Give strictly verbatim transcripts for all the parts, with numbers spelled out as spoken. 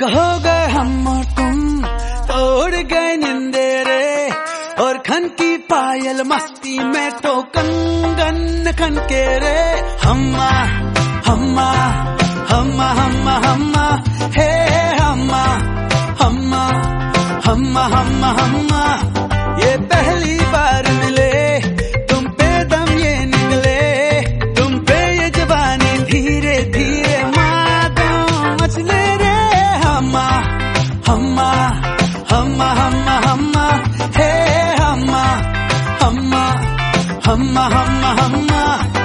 हो गए हम और तुम, तो उड़ गए निंदेरे, और खन की पायल मस्ती में तो कंगन खन के रे। हम्मा हम्मा हम्मा हम्मा हम्मा हे हम्मा हम्मा हम्मा हम्मा हम्मा। ये पहली बार मिले तुम पे दम ये निकले, तुम पे ये जवानी धीरे धीरे मादम मचले रे। हम्मा हम्मा हम्मा हम्मा हम्मा हे हम्मा हम्मा हम्मा हम्मा हम्मा।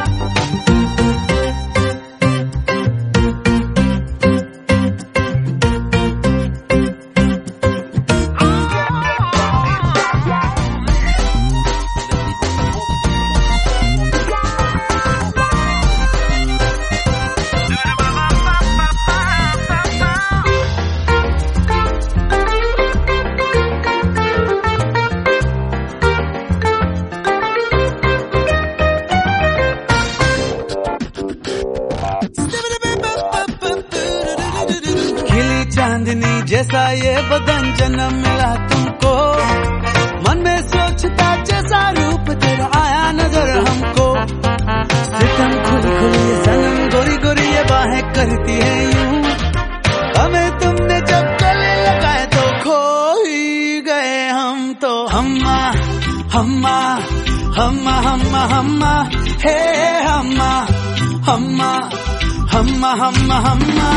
चांदनी जैसा ये बदन जन्म मिला तुमको, मन में सोचता जैसा रूप तेरा आया नजर हमको। सितम खुली खुली ये सनम गोरी गोरी ये बाहें करती है यूं, हमें तुमने जब गले लगाए तो खो ही गए हम तो। हम्मा हम्मा हम्मा हम्मा हम्मा हे हम्मा हम्मा हम्मा हम्मा हम्मा।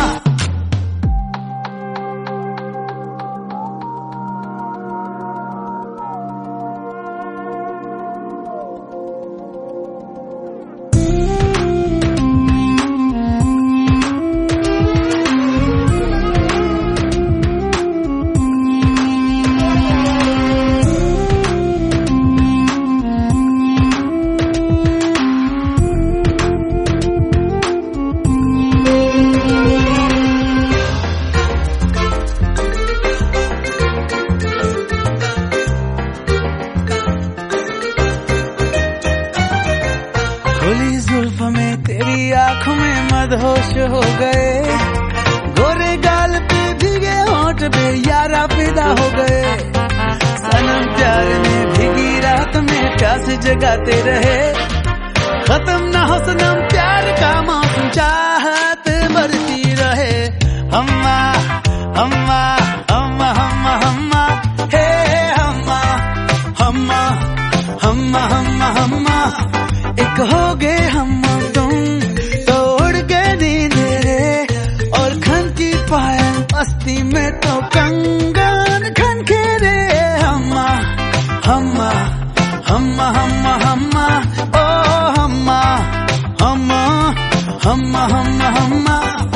खुली जुल्फ में तेरी आंखों में मदहोश हो गए, गोरे गाल पे भीगे होंठ पे यारा फिदा हो गए। सनम प्यार में भीगी रात में प्यास जगाते रहे, खत्म ना हो सनम प्यार का मौसम चाहत बढ़ती रहे। हम्मा हम्मा हम्मा हम्मा हम्मा हे हम्मा हम्मा हम्मा हम्मा हम्मा। एक हो गए हम और तुम, तो उड़ गए नींदेरे, और खन की पायल मस्ती में तो कंगन खन के रे। हम्मा हम्मा हम्मा हम्मा हम्मा ओ हम्मा हम्मा हम्मा हम्मा हम्मा।